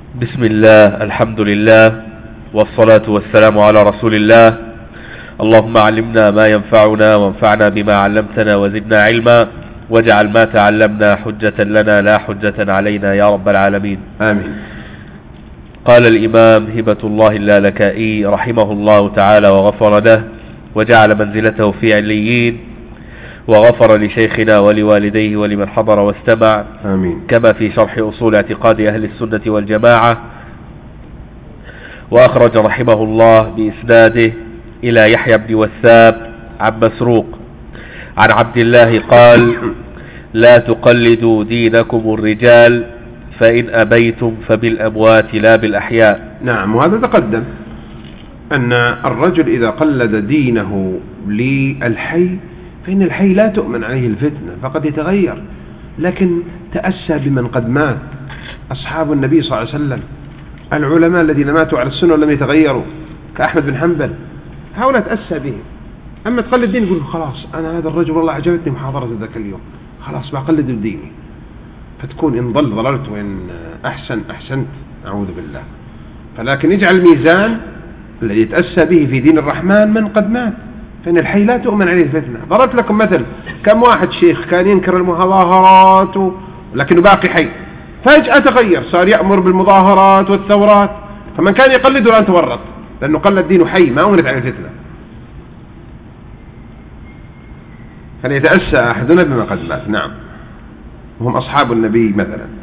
بسم الله، الحمد لله، والصلاة والسلام على رسول الله. اللهم علمنا ما ينفعنا وانفعنا بما علمتنا وزدنا علما، واجعل ما تعلمنا حجة لنا لا حجة علينا يا رب العالمين، آمين. قال الإمام هبة الله اللالكائي رحمه الله تعالى وغفر له وجعل منزلته في عليين، وغفر لشيخنا ولوالديه ولمن حضر واستمع، آمين. كما في شرح أصول اعتقاد أهل السنة والجماعة. وأخرج رحمه الله بإسناده إلى يحيى بن وثاب عن مسروق عن عبد الله قال: لا تقلدوا دينكم الرجال، فإن أبيتم فبالأموات لا بالأحياء. نعم، وهذا تقدم أن الرجل إذا قلد دينه للحي فإن الحي لا تؤمن عليه الفتنة، فقد يتغير. لكن تأسى بمن قد مات، أصحاب النبي صلى الله عليه وسلم، العلماء الذين ماتوا على السنة ولم يتغيروا كأحمد بن حنبل، هؤلاء تأسى به. أما تقلد دين يقول خلاص أنا هذا الرجل والله عجبتني محاضرة ذاك اليوم، خلاص بقلد ديني، فتكون إن ضل ضللت وإن أحسن أحسنت، أعوذ بالله. فلكن يجعل الميزان الذي يتأسى به في دين الرحمن من قد مات، فإن الحي لا تؤمن عليه الفتنة. ضربت لكم مثل، كم واحد شيخ كان ينكر المظاهرات لكنه باقي حي، فجأة تغير صار يأمر بالمظاهرات والثورات، فمن كان يقلده الآن تورط، لأنه قلد دينه حي ما أمنت عليه الفتنة. فليتأسى أحدنا بما قد مات. نعم، وهم أصحاب النبي مثلا.